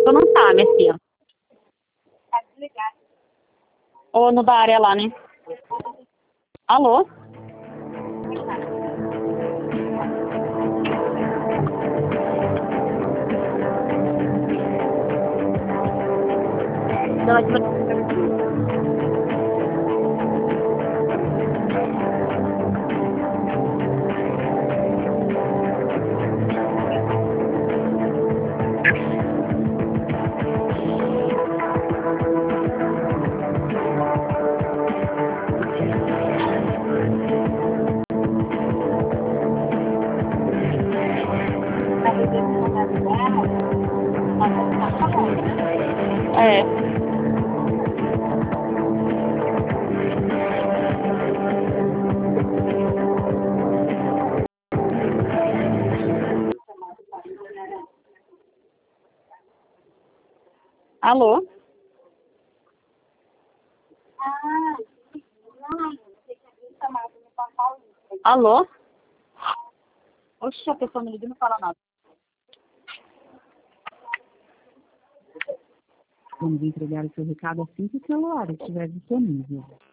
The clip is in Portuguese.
Tu não tá, minha filha. Tá desligado. Ou no da área lá, né? Alô? Tá ligando no contato dela. Ela vai ficar falando. É. Alô? Ah, não, você tinha visto a máquina no São Paulo. Alô? Oxe, a pessoa me liga e não fala nada. Vamos entregar o seu recado assim que o celular estiver disponível.